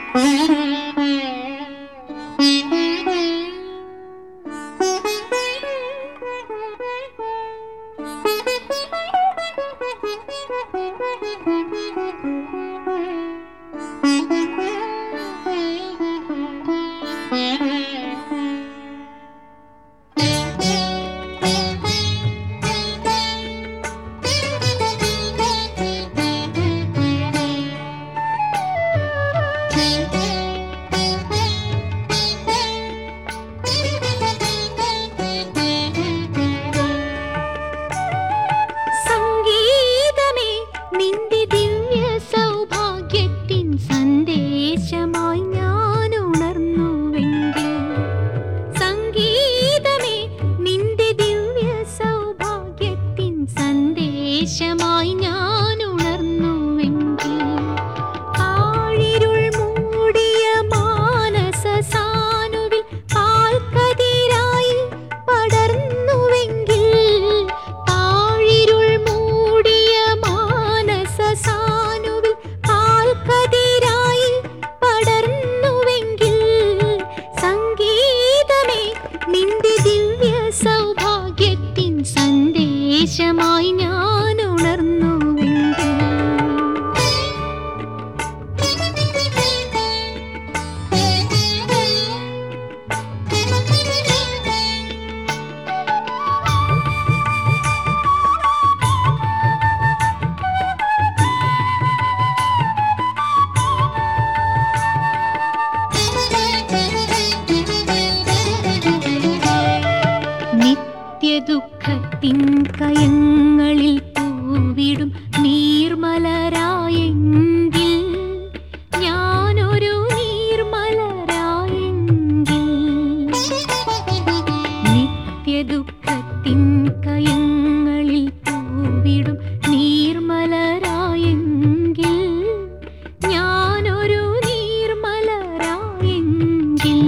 സന്ദേശമായി ഞാൻ ഉണർന്നുവെങ്കിൽ നിത്യദുഃഖത്തിൻ കയങ്ങളിൽ പൂവിടും നീർമലരായെങ്കിൽ ഞാനൊരു നീർമലരായെങ്കിൽ നിത്യദുഃഖത്തിൻ കയങ്ങളിൽ പൂവിടും നീർമലരായെങ്കിൽ ഞാനൊരു നീർമലരായെങ്കിൽ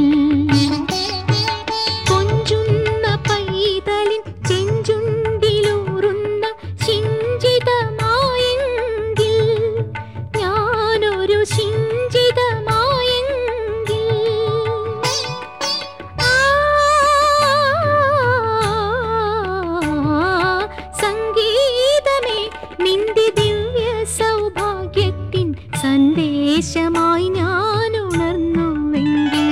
സന്ദേശമായി ഞാൻ ഉണർന്നുവെങ്കിൽ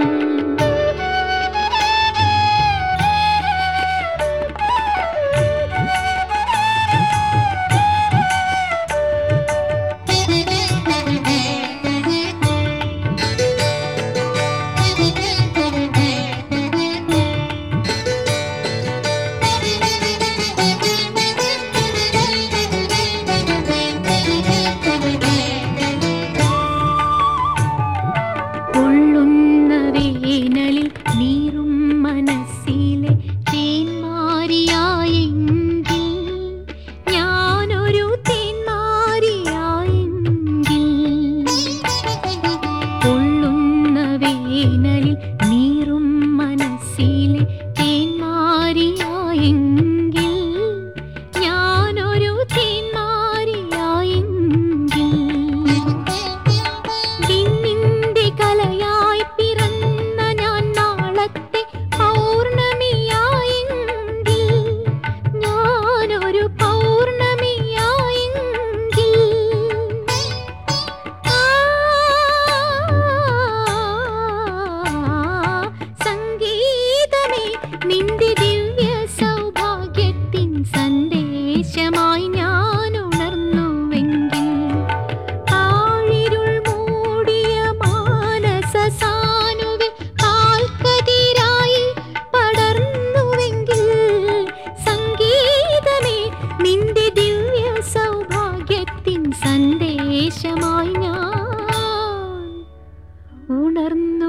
വേനലിൽ നീറും മനസ്സിലെ തേന്മാരിയായെങ്കിൽ ഞാനൊരു തേന്മാരിയായെങ്കിൽ പൊള്ളുന്ന വേനലിൽ നീറും മനസ്സിലെ തേന്മാരിയായെങ്കിൽ ഞാനൊരു തേന്മാരിയായെങ്കിൽ വിണ്ണിന്റെ കലയായി സന്ദേശമായി ഞാൻ ഉണർന്നുവെങ്കിൽ ആഴിരുൾ മൂടിയ മാനസ സാനുവിൽ പാൽക്കതിരായി പടർന്നുവെങ്കിൽ സംഗീതമേ നിന്റെ ദിവ്യ സൗഭാഗ്യത്തിൻ സന്ദേശമായി ഞാൻ ഉണർന്നു.